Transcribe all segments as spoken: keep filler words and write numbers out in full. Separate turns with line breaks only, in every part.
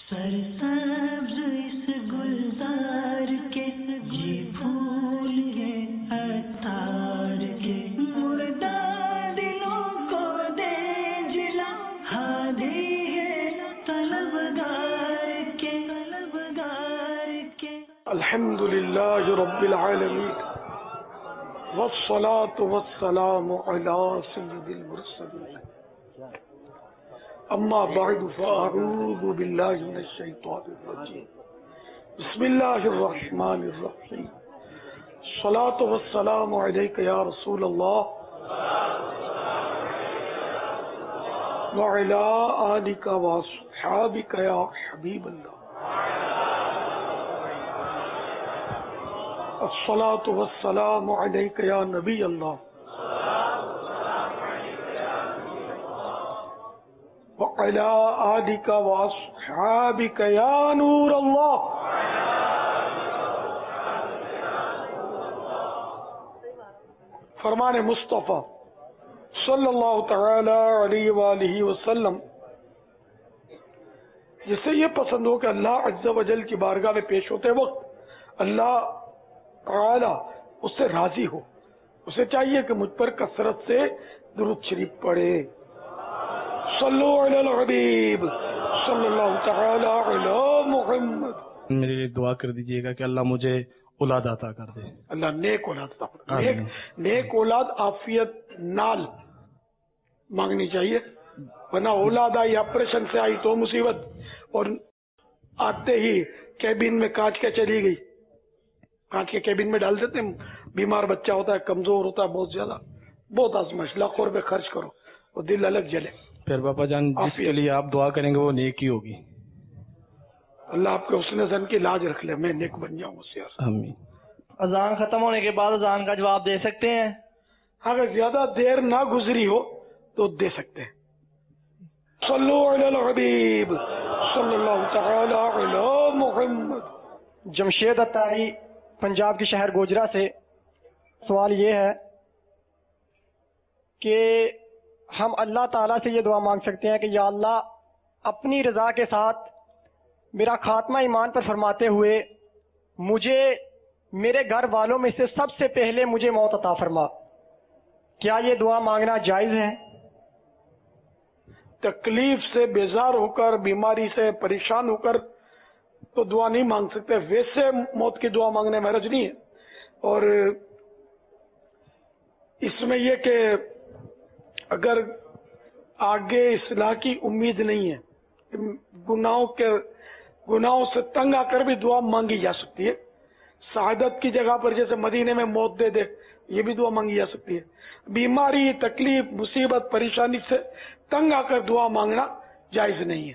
سرسبز اس گلزار کے جی پھول کے عطار کے مردہ دلوں کو دے جلا ہادی ہے طلبگار کے طلبگار کے.
الحمد للہ رب العالمین والصلاة والسلام علی سید المرسلین اما بعد فاعوذ باللہ من الشیطان الرجیم بسم اللہ الرحمن الرحیم الصلاة والسلام علیک یا رسول اللہ وعلی آلک واصحابک یا حبیب اللہ. الصلاة والسلام علیک یا نبی اللہ وعلی آلک واصحابک یا نور اللہ. فرمان مصطفیٰ صلی اللہ تعالی علیہ وآلہ وسلم جسے یہ پسند ہو کہ اللہ عز و جل کی بارگاہ میں پیش ہوتے وقت اللہ تعالی اس سے راضی ہو، اسے چاہیے کہ مجھ پر کثرت سے درود شریف پڑھے. صلو علی الحبیب صلی اللہ تعالی علی محمد.
میرے لیے دعا کر دیجئے گا کہ اللہ مجھے اولاد عطا کر دے.
اللہ نیک اولاد عطا کر دے. نیک, نیک اولاد عافیت نال مانگنی چاہیے، ورنہ اولاد آئی آپریشن سے آئی تو مصیبت، اور آتے ہی کیبن میں کانچ کے چلی گئی، کانچ کے کیبن میں ڈال دیتے ہیں. بیمار بچہ ہوتا ہے، کمزور ہوتا ہے بہت زیادہ، بہت آزمائش، لاکھوں روپے خرچ کرو اور دل الگ جلے.
پھر باپا جان جس کے لیے آپ دعا کریں گے وہ نیک ہی ہوگی.
اللہ آپ کے حسن زن کی لاج رکھ لے، میں نیک بن جاؤں اس سے.
آمین.
اذان ختم ہونے کے بعد اذان کا جواب دے سکتے ہیں؟
اگر زیادہ دیر نہ گزری ہو تو دے سکتے ہیں. صلو علی الحبیب صلی اللہ تعالی علی محمد.
جمشید اتاری پنجاب کے شہر گوجرا سے سوال یہ ہے کہ ہم اللہ تعالیٰ سے یہ دعا مانگ سکتے ہیں کہ یا اللہ اپنی رضا کے ساتھ میرا خاتمہ ایمان پر فرماتے ہوئے مجھے میرے گھر والوں میں سے سب سے پہلے مجھے موت عطا فرما. کیا یہ دعا مانگنا جائز ہے؟
تکلیف سے بیزار ہو کر، بیماری سے پریشان ہو کر تو دعا نہیں مانگ سکتے. ویسے موت کی دعا مانگنے میں حرج نہیں ہے، اور اس میں یہ کہ اگر آگے اصلاح کی امید نہیں ہے، گناہوں کے گناہوں سے تنگ آ کر بھی دعا مانگی جا سکتی ہے. سعادت کی جگہ پر جیسے مدینے میں موت دے دے، یہ بھی دعا مانگی جا سکتی ہے. بیماری، تکلیف، مصیبت، پریشانی سے تنگ آ کر دعا مانگنا جائز نہیں ہے.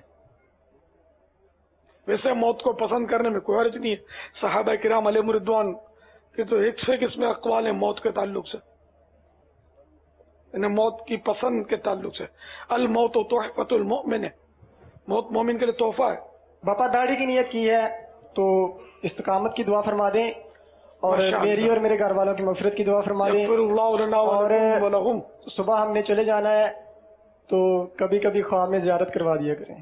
ویسے موت کو پسند کرنے میں کوئی حرج نہیں ہے. صحابہ کرام علیہ رضوان کے تو ایک سے ایک اس میں اقوال ہیں موت کے تعلق سے، انہیں موت کی پسند کے تعلق سے. الموت تحفۃ المؤمن، موت مومن کے لیے تحفہ ہے.
باپا داڑھی کی نیت کی ہے تو استقامت کی دعا فرما دیں، اور میری اور میرے گھر والوں کی مغفرت کی دعا فرما دیں. اور صبح ہم نے چلے جانا ہے تو کبھی کبھی خواب میں زیارت کروا دیا کریں.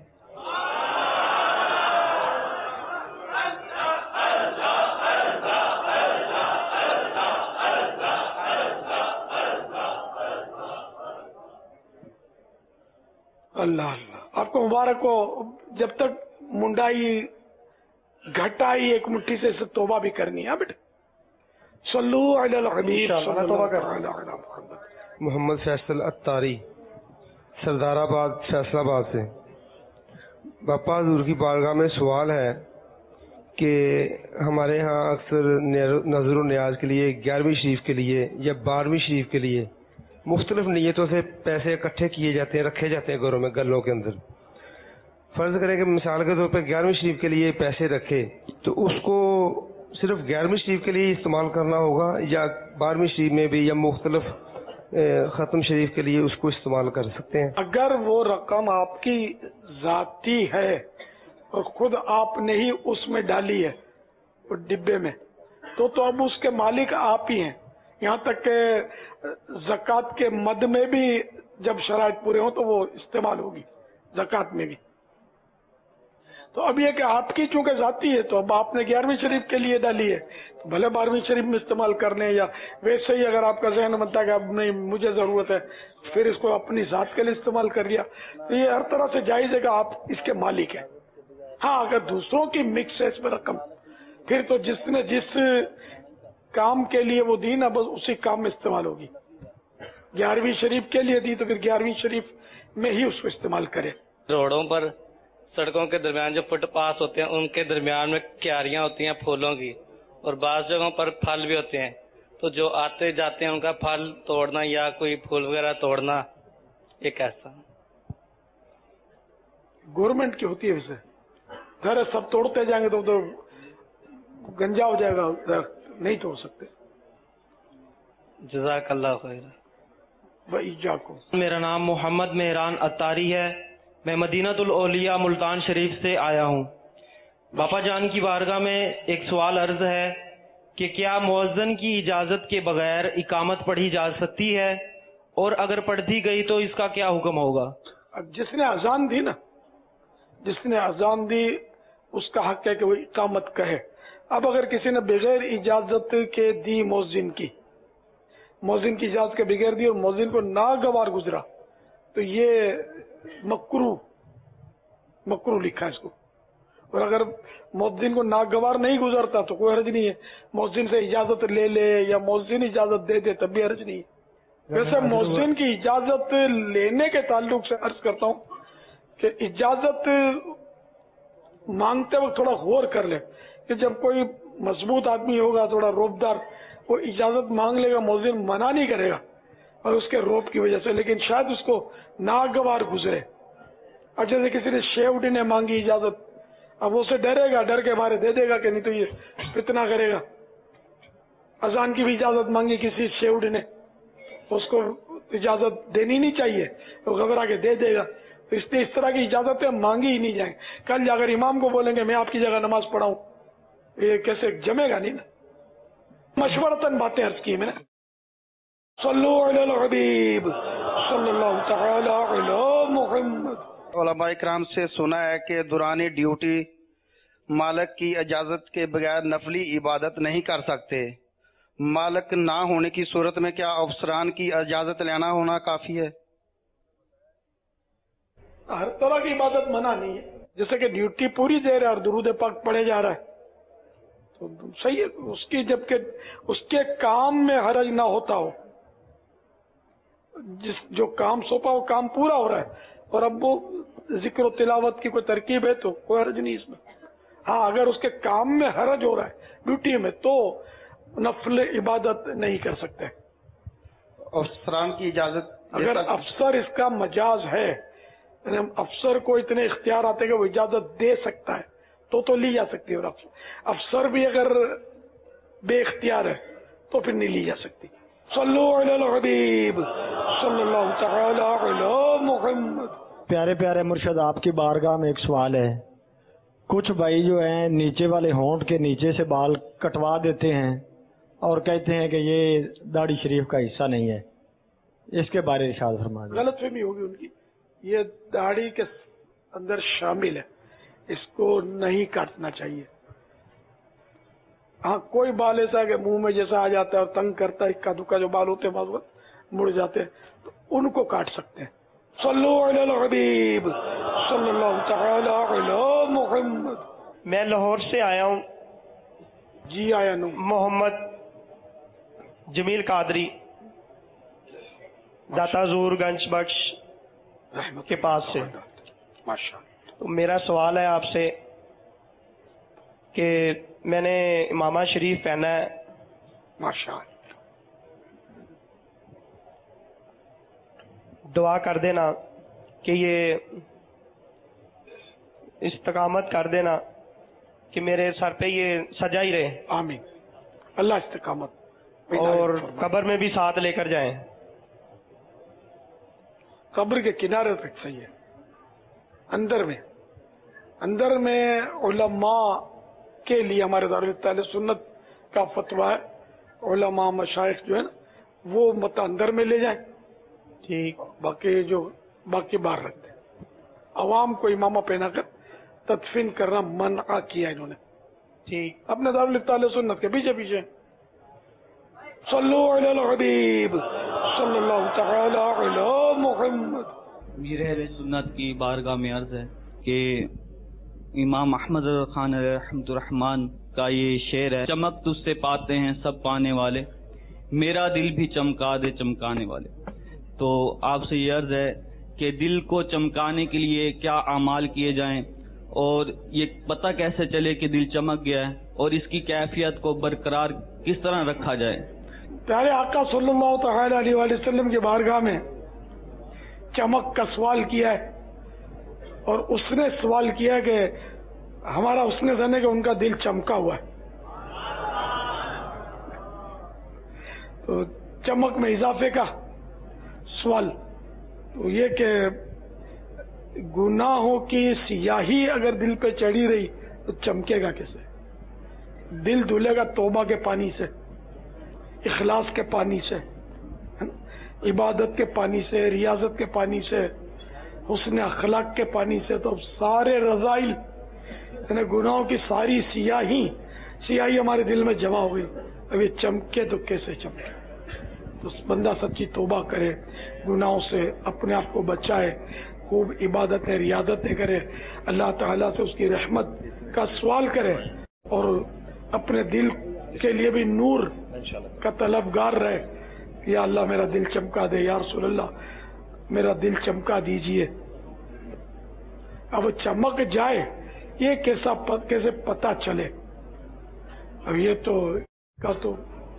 اللہ اللہ آپ کو مبارک ہو. جب تک منڈائی گھٹائی ایک مٹھی سے اسے توبہ بھی کرنی ہے بیٹا. صلو علی الحبیب
محمد فیصل اتاری سردار آباد فیصل آباد سے. باپا حضور کی بارگاہ میں سوال ہے کہ ہمارے ہاں اکثر نظر و نیاز کے لیے گیارہویں شریف کے لیے یا بارہویں شریف کے لیے مختلف نیتوں سے پیسے اکٹھے کیے جاتے ہیں، رکھے جاتے ہیں گھروں میں گلوں کے اندر. فرض کریں کہ مثال کے طور پہ گیارہویں شریف کے لیے پیسے رکھے تو اس کو صرف گیارہویں شریف کے لیے استعمال کرنا ہوگا یا بارہویں شریف میں بھی یا مختلف ختم شریف کے لیے اس کو استعمال کر سکتے ہیں؟
اگر وہ رقم آپ کی ذاتی ہے اور خود آپ نے ہی اس میں ڈالی ہے ڈبے میں، تو تو اب اس کے مالک آپ ہی ہیں. یہاں تک کہ زکوٰۃ کے مد میں بھی جب شرائط پورے ہوں تو وہ استعمال ہوگی زکوٰۃ میں بھی. تو اب یہ کہ آپ کی چونکہ ذاتی ہے تو اب آپ نے گیارہویں شریف کے لیے ڈالی ہے تو بھلے بارہویں شریف میں استعمال کر لیں، یا ویسے ہی اگر آپ کا ذہن بنتا ہے کہ اب نہیں مجھے ضرورت ہے پھر اس کو اپنی ذات کے لیے استعمال کر لیا، تو یہ ہر طرح سے جائز ہے کہ آپ اس کے مالک ہیں۔ ہاں اگر دوسروں کی مکس ہے اس میں رقم، پھر تو جس نے جس کام کے لیے وہ دی نا بس اسی کام میں استعمال ہوگی۔ گیارہویں شریف کے لیے دی تو پھر گیارہویں شریف میں ہی اس کو استعمال کرے۔
روڈوں پر سڑکوں کے درمیان جو فٹ پاس ہوتے ہیں ان کے درمیان میں کیاریاں ہوتی ہیں پھولوں کی، اور بعض جگہوں پر پھل بھی ہوتے ہیں، تو جو آتے جاتے ہیں ان کا پھل توڑنا یا کوئی پھول وغیرہ توڑنا یہ کیسا؟
گورنمنٹ کی ہوتی ہے ویسے، گھر سب توڑتے جائیں گے تو تو گنجا ہو جائے گا، نہیں توڑ سکتے۔
جزاک اللہ خیر۔
وَإِيَّاكُمْ۔
میرا نام محمد مہران اتاری ہے، میں مدینۃ الاولیاء ملتان شریف سے آیا ہوں۔ باپا جان کی بارگاہ میں ایک سوال عرض ہے کہ کیا مؤذن کی اجازت کے بغیر اقامت پڑھی جا سکتی ہے، اور اگر پڑھ دی گئی تو اس کا کیا حکم ہوگا؟
اب جس نے اذان دی نا، جس نے اذان دی اس کا حق ہے کہ وہ اقامت کہے۔ اب اگر کسی نے بغیر اجازت کے دی مؤذن کی، مؤذن کی اجازت کے بغیر دی اور مؤذن کو ناگوار گزرا تو یہ مکرو مکرو لکھا ہے اس کو، اور اگر مؤذن کو ناگوار نہیں گزرتا تو کوئی حرج نہیں ہے، مؤذن سے اجازت لے لے یا مؤذن اجازت دے دے تب بھی حرج نہیں ہے۔ ویسے مؤذن کی اجازت لینے کے تعلق سے عرض کرتا ہوں کہ اجازت مانگتے وقت تھوڑا غور کر لے کہ جب کوئی مضبوط آدمی ہوگا تھوڑا روبدار، وہ اجازت مانگ لے گا، مؤذن منع نہیں کرے گا اور اس کے روب کی وجہ سے، لیکن شاید اس کو ناگوار گزرے۔ اور جیسے کسی نے شیوڈ نے مانگی اجازت، اب اسے ڈرے گا، ڈر کے مارے دے دے گا کہ نہیں تو یہ فتنہ کرے گا۔ اذان کی بھی اجازت مانگی کسی شیوڈ نے، اس کو اجازت دینی نہیں چاہیے، وہ گھبرا کے دے دے گا، تو اس لیے اس طرح کی اجازتیں مانگی ہی نہیں جائیں۔ کل اگر امام کو بولیں گے میں آپ کی جگہ نماز پڑھاؤں، یہ کیسے جمے گا؟ نہیں نا، مشورتاً باتیں عرض کی میں نے۔ صلو علی الحبیب صلی اللہ تعالی علی محمد۔
علماء اکرام سے سنا ہے کہ دوران ڈیوٹی مالک کی اجازت کے بغیر نفلی عبادت نہیں کر سکتے۔ مالک نہ ہونے کی صورت میں کیا افسران کی اجازت لینا ہونا کافی ہے؟
ہر طرح کی عبادت منع نہیں ہے، جیسے کہ ڈیوٹی پوری دے رہا ہے اور درود پاک پڑھے جا رہا ہے تو صحیح ہے اس کی، جبکہ اس کے کام میں حرج نہ ہوتا ہو، جس جو کام سونپا وہ کام پورا ہو رہا ہے اور اب وہ ذکر و تلاوت کی کوئی ترکیب ہے تو کوئی حرج نہیں اس میں۔ ہاں اگر اس کے کام میں حرج ہو رہا ہے ڈیوٹی میں تو نفل عبادت نہیں کر سکتے۔
افسران کی اجازت
اگر افسر اس کا مجاز ہے، یعنی افسر کو اتنے اختیار آتے کہ وہ اجازت دے سکتا ہے تو تو لی جا سکتی ہے، اور افسر بھی اگر بے اختیار ہے تو پھر نہیں لی جا سکتی۔ صلو علی الحبیب صلی اللہ تعالی علی محمد۔
پیارے پیارے مرشد، آپ کی بارگاہ میں ایک سوال ہے۔ کچھ بھائی جو ہیں نیچے والے ہونٹ کے نیچے سے بال کٹوا دیتے ہیں اور کہتے ہیں کہ یہ داڑھی شریف کا حصہ نہیں ہے، اس کے بارے میں ارشاد فرما دیں۔
غلط فہمی ہوگی ان کی، یہ داڑھی کے اندر شامل ہے، اس کو نہیں کاٹنا چاہیے۔ ہاں کوئی بال ایسا کہ منہ میں جیسا آ جاتا ہے اور تنگ کرتا ہے، اکا دکا جو بال ہوتے ہیں بعض وقت مڑ جاتے ہیں تو ان کو کاٹ سکتے ہیں۔ صلو علی الحبیب صلی اللہ تعالی علی محمد۔
میں لاہور سے آیا ہوں،
جی آیا نو
محمد جمیل قادری، داتا زور گنج بخش کے پاس سے۔
ماشاء
تو میرا سوال ہے آپ سے کہ میں نے امامہ شریف پہنا ہے،
ماشاء
دعا کر دینا کہ یہ استقامت کر دینا کہ میرے سر پہ یہ سجا ہی رہے،
آمین۔ اللہ استقامت
اور قبر میں بھی ساتھ لے کر جائیں۔
قبر کے کنارے تک صحیح ہے، اندر میں اندر میں علماء کے لیے ہمارے دارالتعلیم سنت کا فتویٰ ہے، علماء مشائخ جو ہے نا وہ مت اندر میں لے جائیں،
ٹھیک،
باقی جو باقی باہر رکھ دیں، عوام کو امامہ پہنا کر تدفین کرنا منع کیا انہوں نے.
ٹھیک.
اپنے دارالفتہ سنت کے پیچھے پیچھے صلو علی الحبیب صلی اللہ تعالی علی محمد.
میر اہل سنت کی بارگاہ میں عرض ہے کہ امام احمد خان رحمۃ الرحمان کا یہ شعر ہے، چمک تجھ سے پاتے ہیں سب پانے والے، میرا دل بھی چمکا دے چمکانے والے. تو آپ سے یہ عرض ہے کہ دل کو چمکانے کے لیے کیا اعمال کیے جائیں اور یہ پتہ کیسے چلے کہ دل چمک گیا ہے اور اس کی کیفیت کو برقرار کس طرح رکھا جائے؟
پیارے آقا صلی اللہ تعالی علیہ وآلہ وسلم کی بارگاہ میں چمک کا سوال کیا ہے اور اس نے سوال کیا کہ ہمارا اس نے زن ہے کہ ان کا دل چمکا ہوا ہے. تو چمک میں اضافے کا سوال تو یہ کہ گناہوں کی سیاہی اگر دل پہ چڑھی رہی تو چمکے گا کیسے؟ دل دھلے گا توبہ کے پانی سے، اخلاص کے پانی سے، عبادت کے پانی سے، ریاضت کے پانی سے، حسن اخلاق کے پانی سے. تو سارے رذائل یعنی گناہوں کی ساری سیاہی سیاہی ہمارے دل میں جمع ہو گئی. اب یہ چمکے تو کیسے چمکے؟ تو بندہ سچی توبہ کرے، گناہوں سے اپنے آپ کو بچائے، خوب عبادتیں ریاضتیں کرے، اللہ تعالیٰ سے اس کی رحمت کا سوال کرے اور اپنے دل کے لیے بھی نور کا طلبگار رہے. یا اللہ میرا دل چمکا دے، یا رسول اللہ میرا دل چمکا دیجئے. اب چمک جائے یہ کیسا کیسے پتا چلے؟ اب یہ تو کا تو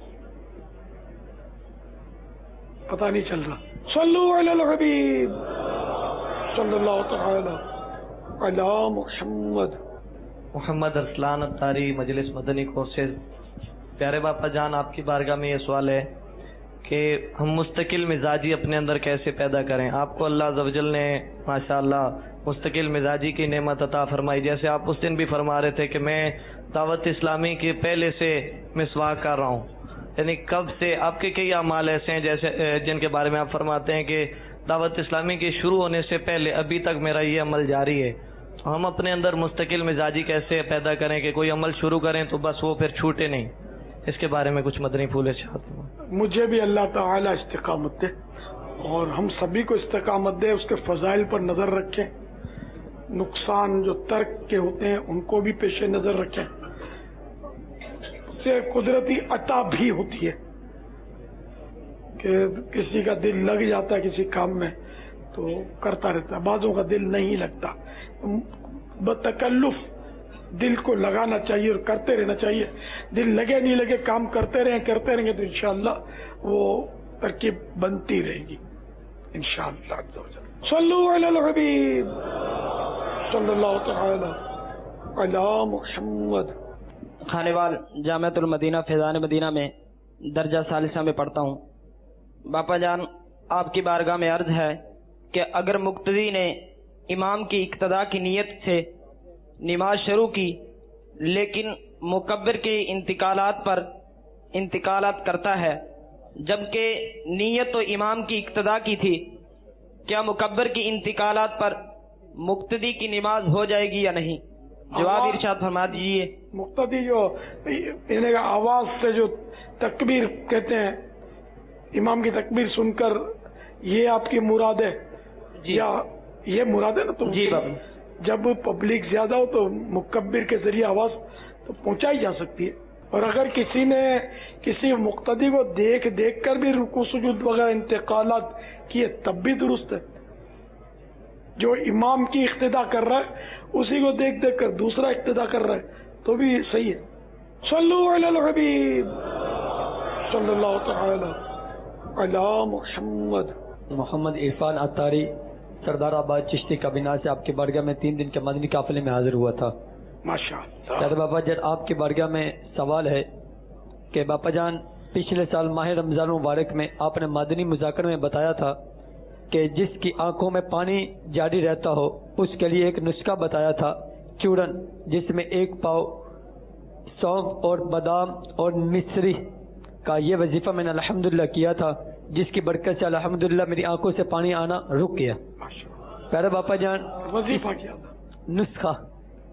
پتا نہیں چل رہا. صلو علی الحبیب صلی اللہ تعالی علی محمد.
محمد ارسلان اتاری، مجلس مدنی کورسز. پیارے باپا جان، آپ کی بارگاہ میں یہ سوال ہے کہ ہم مستقل مزاجی اپنے اندر کیسے پیدا کریں؟ آپ کو اللہ عز و جل نے ماشاءاللہ مستقل مزاجی کی نعمت عطا فرمائی. جیسے آپ اس دن بھی فرما رہے تھے کہ میں دعوت اسلامی کے پہلے سے مسواک کر رہا ہوں، یعنی کب سے. آپ کے کئی اعمال ایسے ہیں جیسے جن کے بارے میں آپ فرماتے ہیں کہ دعوت اسلامی کے شروع ہونے سے پہلے ابھی تک میرا یہ عمل جاری ہے. ہم اپنے اندر مستقل مزاجی کیسے پیدا کریں کہ کوئی عمل شروع کریں تو بس وہ پھر چھوٹے نہیں؟ اس کے بارے میں کچھ مدنی پھول چاہتے ہیں.
مجھے بھی اللہ تعالیٰ استقامت دے اور ہم سبھی کو استقامت دے، اس کے فضائل پر نظر رکھیں، نقصان جو ترک کے ہوتے ہیں ان کو بھی پیش نظر رکھیں. سے قدرتی عطا بھی ہوتی ہے کہ کسی کا دل لگ جاتا ہے کسی کام میں تو کرتا رہتا ہے، بعضوں کا دل نہیں لگتا. بتکلف دل کو لگانا چاہیے اور کرتے رہنا چاہیے. دل لگے نہیں لگے کام کرتے رہیں کرتے رہیں گے تو انشاءاللہ وہ ترکیب بنتی رہے گی انشاءاللہ. صلو علی الحبیب صلی اللہ تعالی علی محمد.
خانوال جامعۃ المدینہ فیضان مدینہ میں درجہ ثالثہ میں پڑھتا ہوں. باپا جان، آپ کی بارگاہ میں عرض ہے کہ اگر مقتدی نے امام کی اقتداء کی نیت سے نماز شروع کی لیکن مکبر کے انتقالات پر انتقالات کرتا ہے جبکہ نیت تو امام کی اقتداء کی تھی، کیا مکبر کی انتقالات پر مقتدی کی نماز ہو جائے گی یا نہیں؟ جواب ارشاد فرما دیجیے.
مقتدی جو یعنی آواز سے جو تکبیر کہتے ہیں، امام کی تکبیر سن کر یہ آپ کی مراد ہے
جی.
یا یہ مراد ہے نا؟ تو
جی بابا،
جب پبلک زیادہ ہو تو مکبر کے ذریعے آواز تو پہنچائی جا سکتی ہے. اور اگر کسی نے کسی مقتدی کو دیکھ دیکھ کر بھی رکوع سجود وغیرہ انتقالات کیے تب بھی درست ہے. جو امام کی اقتداء کر رہا ہے اسی کو دیکھ دیکھ کر دوسرا اقتداء کر رہا ہے تو بھی صحیح ہے. صلو علی الحبیب صلی اللہ تعالی علی محمد.
محمد عرفان اتاری، سردار آباد چشتی کابینہ سے آپ کے بارگاہ میں تین دن کے مدنی قافلے میں حاضر ہوا تھا.
ماشاءاللہ.
بابا جان، آپ کی بارگاہ میں سوال ہے کہ باپا جان، پچھلے سال ماہ رمضان مبارک میں آپ نے مدنی مذاکر میں بتایا تھا کہ جس کی آنکھوں میں پانی جاری رہتا ہو اس کے لیے ایک نسخہ بتایا تھا، چورن، جس میں ایک پاؤ سونف اور بادام اور مصری کا یہ وظیفہ میں نے الحمدللہ کیا تھا، جس کی برکت سے الحمدللہ میری آنکھوں سے پانی آنا رک گیا. پیارے باپا جان،
وظیفہ کیا تھا؟
نسخہ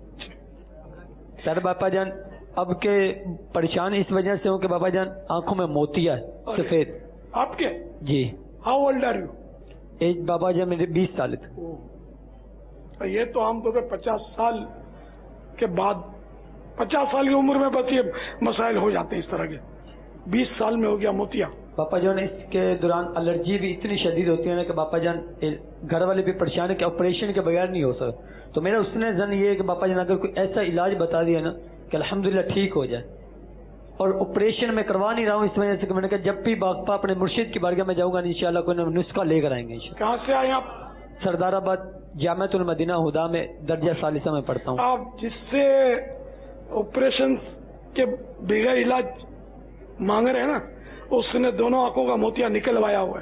سر باپا جان اب کے پریشان اس وجہ سے ہوں کہ بابا جان آنکھوں میں موتیا ہے سفید.
آپ کے؟
جی.
How old are you?
Age بابا جان میرے بیس سال تھے.
یہ تو عام طور پہ پچاس سال کے بعد، پچاس سال کی عمر میں بس یہ مسائل ہو جاتے ہیں اس طرح کے. بیس سال میں ہو گیا موتیا.
باپا جان اس کے دوران الرجی بھی اتنی شدید ہوتی ہے نا کہ باپا جان گھر والے بھی پریشان ہے کہ آپریشن کے بغیر نہیں ہو سکتا. تو میرا اس نے زن یہ ہے کہ باپا جان اگر کوئی ایسا علاج بتا دیا نا کہ الحمدللہ ٹھیک ہو جائے. اور آپریشن میں کروا نہیں رہا ہوں اس وجہ سے کہ میں نے کہا جب بھی باپا اپنے مرشد کی بارگاہ میں جاؤں گا انشاءاللہ کوئی نسخہ لے کر آئیں گے.
کہاں سے آئے آپ؟
سردار آباد جامعۃ المدینہ ہدا میں درجہ ثالثہ میں پڑھتا ہوں.
آپ جس سے آپریشن کے بغیر علاج مانگ رہے ہیں نا اس نے دونوں آنکھوں کا موتیا نکلوایا ہوا ہے.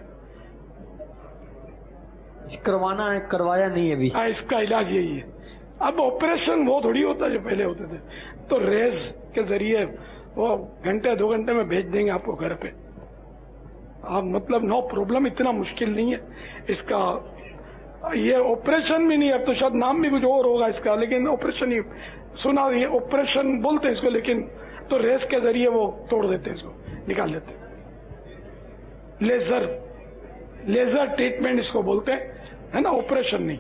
کروانا ہے، کروایا نہیں ہے ابھی.
اس کا علاج یہی ہے. اب آپریشن وہ تھوڑی ہوتا جو پہلے ہوتے تھے، تو ریز کے ذریعے وہ گھنٹے دو گھنٹے میں بھیج دیں گے آپ کو گھر پہ. آپ مطلب نو پرابلم، اتنا مشکل نہیں ہے اس کا. یہ آپریشن بھی نہیں، اب تو شاید نام بھی کچھ اور ہوگا اس کا، لیکن آپریشن ہی سنا. یہ آپریشن بولتے ہیں اس کو، لیکن تو ریز کے ذریعے وہ توڑ دیتے ہیں، اس کو نکال دیتے ہیں. لیزر لیزر ٹریٹمنٹ اس کو بولتے ہیں، ہے نا، آپریشن نہیں.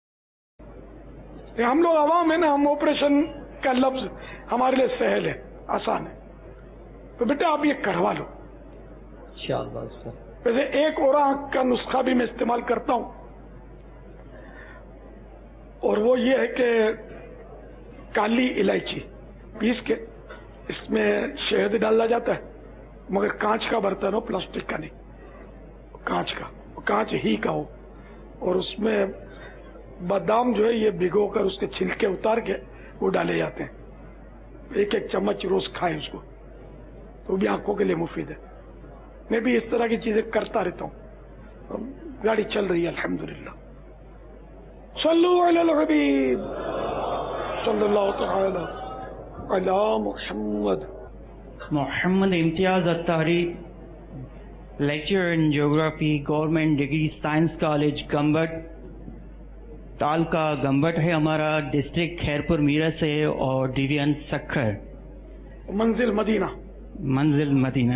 ہم لوگ عوام ہے نا، ہم آپریشن کا لفظ ہمارے لیے سہل ہے، آسان ہے. تو بیٹا آپ یہ کروا لو. ویسے ایک اور آنکھ کا نسخہ بھی میں استعمال کرتا ہوں، اور وہ یہ ہے کہ کالی الائچی پیس کے اس میں شہد ڈالا جاتا ہے، مگر کانچ کا برتن ہو، پلاسٹک کا نہیں، کانچ کا، کانچ ہی کا ہو. اور اس میں بادام جو ہے یہ بھگو کر اس کے چھلکے اتار کے وہ ڈالے جاتے ہیں. ایک ایک چمچ روز کھائیں اس کو، تو بھی آنکھوں کے لیے مفید ہے. میں بھی اس طرح کی چیزیں کرتا رہتا ہوں. گاڑی چل رہی ہے الحمدللہ. صلو علی الحبیب صلی اللہ تعالی علی Muhammad.
Muhammad Imtiaz Atari, lecture in geography, government degree science college Gambat, taluka Gambat ہے ہمارا، ڈسٹرکٹ خیرپور میرٹھ سے، اور ڈویژن سکھر،
منزل مدینہ.
منزل مدینہ.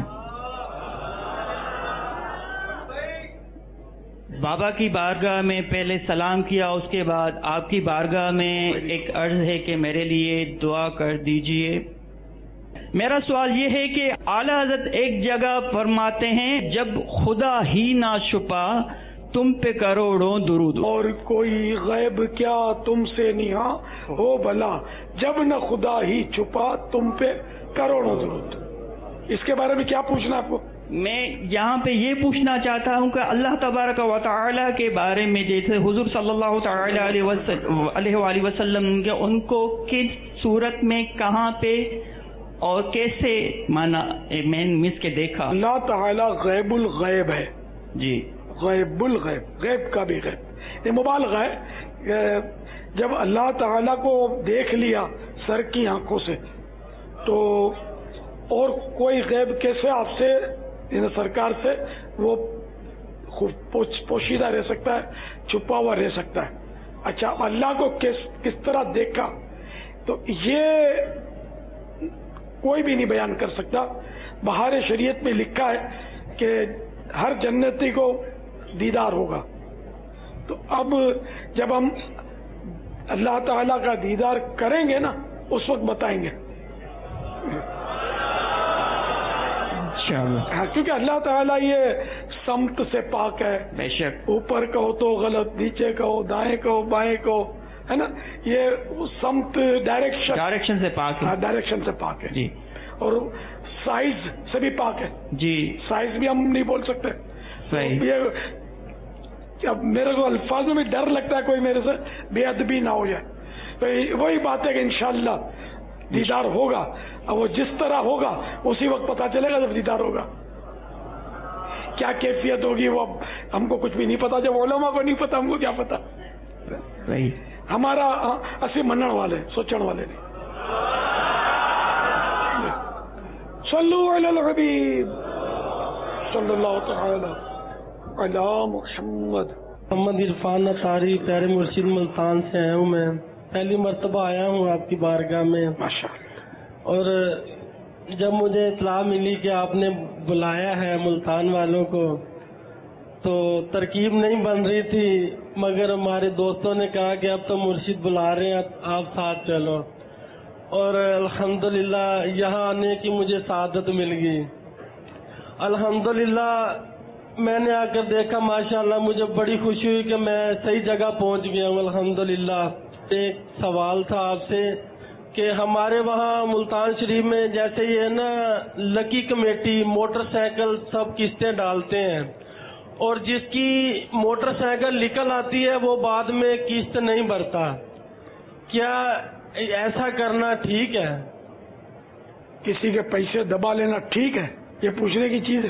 بابا کی بارگاہ میں پہلے سلام کیا، اس کے بعد آپ کی بارگاہ میں ایک عرض ہے کہ میرے لیے دعا کر دیجئے. میرا سوال یہ ہے کہ اعلیٰ حضرت ایک جگہ فرماتے ہیں جب خدا ہی نہ چھپا تم پہ کروڑوں درود،
اور کوئی غیب کیا تم سے نہاں ہو بھلا، جب نہ خدا ہی چھپا تم پہ کروڑوں درود. اس کے بارے میں کیا پوچھنا آپ کو؟
میں یہاں پہ یہ پوچھنا چاہتا ہوں کہ اللہ تبارک و تعالی کے بارے میں، جیسے حضور صلی اللہ تعالی علیہ وآلہ وسلم کے ان کو کس صورت میں، کہاں پہ اور کیسے مانا میں مس کے دیکھا؟
اللہ تعالی غیب الغیب ہے.
جی،
غیب الغیب، غیب کا بھی غیب، یہ مبالغہ ہے. جب اللہ تعالی کو دیکھ لیا سر کی آنکھوں سے، تو اور کوئی غیب کیسے آپ سے، سرکار سے وہ پوشیدہ رہ سکتا ہے، چھپا ہوا رہ سکتا ہے. اچھا، اللہ کو کس کس طرح دیکھا، تو یہ کوئی بھی نہیں بیان کر سکتا. بہار شریعت میں لکھا ہے کہ ہر جنتی کو دیدار ہوگا. تو اب جب ہم اللہ تعالیٰ کا دیدار کریں گے نا، اس وقت بتائیں گے. کیونکہ اللہ تعالیٰ یہ سمت سے پاک ہے،
بے شک،
اوپر کہو تو غلط، نیچے کہو، دائیں کہو، بائیں کہو، ہے نا، یہ سمت ڈائریکشن
ڈائریکشن سے پاک ہے.
ڈائریکشن سے پاک ہے
جی.
اور سائز سے بھی پاک ہے.
جی،
سائز بھی ہم نہیں بول سکتے.
صحیح.
یہ اب میرے کو الفاظوں میں ڈر لگتا ہے کوئی میرے سے بے ادبی نہ ہو جائے. تو وہی بات ہے کہ انشاءاللہ دیدار ہوگا. اب وہ جس طرح ہوگا اسی وقت پتا چلے گا جب دیدار ہوگا. کیا کیفیت ہوگی وہ ہم کو کچھ بھی نہیں پتا. جب علماء کو نہیں پتا، ہم کو کیا پتا. ہمارا اسی منن والے، سوچن والے نہیں. صلو علی الحبیب صلی اللہ تعالی علی محمد.
محمد عرفان اتاری، پیارے مرشد ملتان سے آیا ہوں میں. پہلی مرتبہ آیا ہوں آپ کی بارگاہ میں
ماشاءاللہ.
اور جب مجھے اطلاع ملی کہ آپ نے بلایا ہے ملتان والوں کو تو ترکیب نہیں بن رہی تھی، مگر ہمارے دوستوں نے کہا کہ اب تو مرشد بلا رہے ہیں آپ ساتھ چلو، اور الحمدللہ یہاں آنے کی مجھے سعادت مل گئی. الحمدللہ میں نے آ کر دیکھا ماشاءاللہ مجھے بڑی خوشی ہوئی کہ میں صحیح جگہ پہنچ گیا ہوں الحمدللہ. ایک سوال تھا آپ سے کہ ہمارے وہاں ملتان شریف میں جیسے یہ نا لکی کمیٹی موٹر سائیکل سب قسطیں ڈالتے ہیں، اور جس کی موٹر سائیکل نکل آتی ہے وہ بعد میں قسط نہیں بھرتا، کیا ایسا کرنا ٹھیک ہے؟
کسی کے پیسے دبا لینا ٹھیک ہے؟ یہ پوچھنے کی چیز ہے.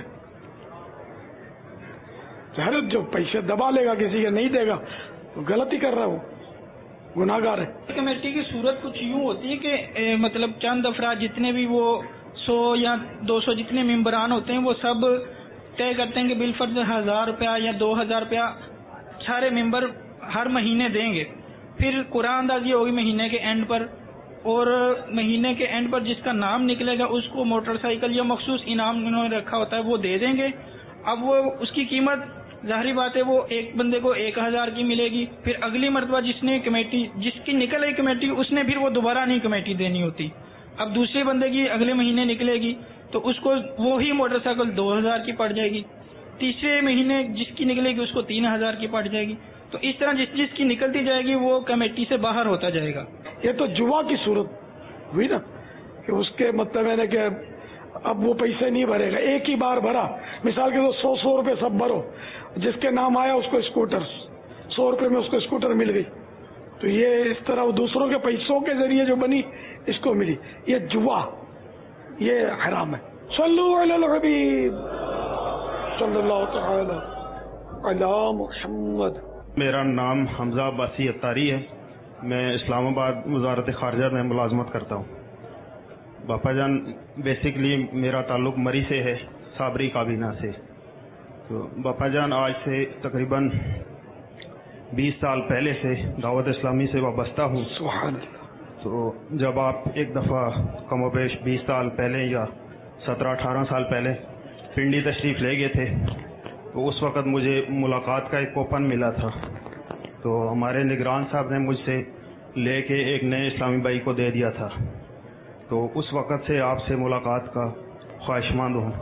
حضرت جو پیسے دبا لے گا کسی کے نہیں دے گا تو غلطی کر رہا ہے، وہ گناہگار ہے.
کمیٹی کی صورت کچھ یوں ہوتی ہے کہ اے, مطلب چند افراد جتنے بھی وہ سو یا دو سو جتنے ممبران ہوتے ہیں وہ سب طے کرتے ہیں کہ بالفرض ہزار روپیہ یا دو ہزار روپیہ سارے ممبر ہر مہینے دیں گے. پھر قرآن اندازی ہوگی مہینے کے اینڈ پر، اور مہینے کے اینڈ پر جس کا نام نکلے گا اس کو موٹر سائیکل یا مخصوص انعام انہوں نے رکھا ہوتا ہے وہ دے دیں گے. اب وہ اس کی قیمت ظاہری بات ہے وہ ایک بندے کو ایک ہزار کی ملے گی. پھر اگلی مرتبہ جس نے کمیٹی جس کی نکل گئی کمیٹی اس نے پھر وہ دوبارہ نہیں کمیٹی دینی ہوتی. اب دوسرے بندے کی اگلے مہینے نکلے گی تو اس کو وہی موٹر سائیکل دو ہزار کی پڑ جائے گی. تیسرے مہینے جس کی نکلے گی اس کو تین ہزار کی پڑ جائے گی. تو اس طرح جس جس کی نکلتی جائے گی وہ کمیٹی سے باہر ہوتا جائے گا.
یہ تو جوا کی صورت ہوئی نا کہ اس کے مطلب ہے نا کہ اب وہ پیسے نہیں بھرے گا، ایک ہی بار بھرا. مثال کے تو سو سو روپے سب بھرو، جس کے نام آیا اس کو اسکوٹر سو روپے میں اس کو اسکوٹر مل گئی. تو یہ اس طرح دوسروں کے پیسوں کے ذریعے جو بنی اس کو ملی، یہ جوا، یہ حرام ہے. صلو علی الحبیب صلی اللہ تعالی علی محمد.
میرا نام حمزہ عباسی اتاری ہے، میں اسلام آباد وزارت خارجہ میں ملازمت کرتا ہوں. باپا جان بیسکلی میرا تعلق مری سے ہے، صابری کابینہ سے. تو باپا جان آج سے تقریباً بیس سال پہلے سے دعوت اسلامی سے وابستہ ہوں.
سبحان اللہ.
تو جب آپ ایک دفعہ کم و بیش بیس سال پہلے یا سترہ اٹھارہ سال پہلے پنڈی تشریف لے گئے تھے تو اس وقت مجھے ملاقات کا ایک کوپن ملا تھا. تو ہمارے نگران صاحب نے مجھ سے لے کے ایک نئے اسلامی بھائی کو دے دیا تھا. تو اس وقت سے آپ سے ملاقات کا خواہشمند ہوں.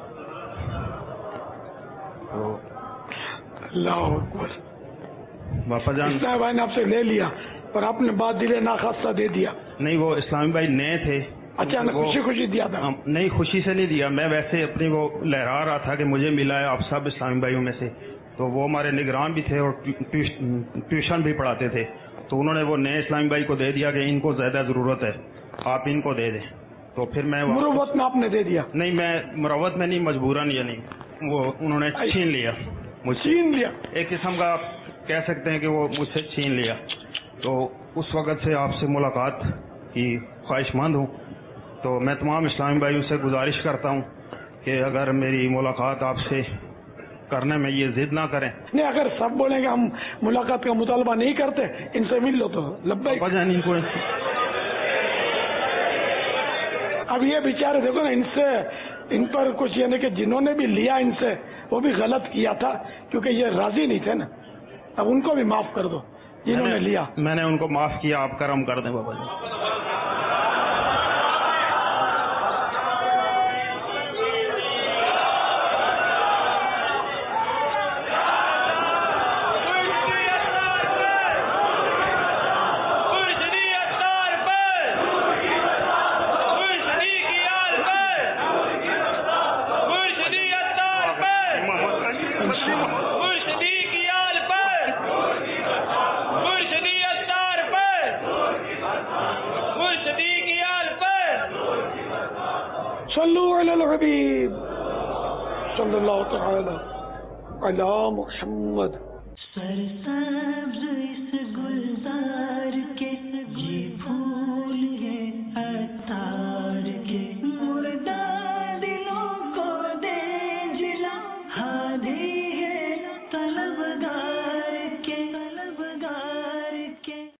تو
اللہ اکبر.
باپا جان
اسلامی بھائی نے آپ سے لے لیا پر آپ نے بعد دل ناخواستہ دے دیا.
نہیں، وہ اسلامی بھائی نئے تھے.
اچانک خوشی خوشی دیا تھا؟
نہیں، خوشی سے نہیں دیا، میں ویسے اپنی وہ لہرا رہا تھا کہ مجھے ملا ہے آپ سب اسلامی بھائیوں میں سے. تو وہ ہمارے نگران بھی تھے اور ٹیوشن بھی پڑھاتے تھے. تو انہوں نے وہ نئے اسلامی بھائی کو دے دیا کہ ان کو زیادہ ضرورت ہے، آپ ان کو دے دیں. تو پھر میں
مروت میں آپ نے دے دیا؟
نہیں، میں مروت میں نہیں، مجبوراً یا نہیں، وہ انہوں نے چھین لیا مجھ سے.
چھین لیا؟
ایک قسم کا آپ کہہ سکتے ہیں کہ وہ مجھ سے چھین لیا. تو اس وقت سے آپ سے ملاقات کی خواہش مند ہوں. تو میں تمام اسلامی بھائیوں سے گزارش کرتا ہوں کہ اگر میری ملاقات آپ سے کرنے میں یہ ضد نہ کریں.
نہیں، اگر سب بولیں گے ہم ملاقات کا مطالبہ نہیں کرتے، ان سے مل لو تو لبیک.
ان کو
اب یہ بیچارے دیکھو نا، ان سے ان پر کچھ یعنی کہ جنہوں نے بھی لیا ان سے وہ بھی غلط کیا تھا کیونکہ یہ راضی نہیں تھے نا. اب ان کو بھی معاف کر دو جنہوں نے لیا.
میں نے ان کو معاف کیا، آپ کرم کر دیں بابا جی.
صلو علی الحبیب صلی اللہ تعالی علی محمد.
سرسبز اس گلزار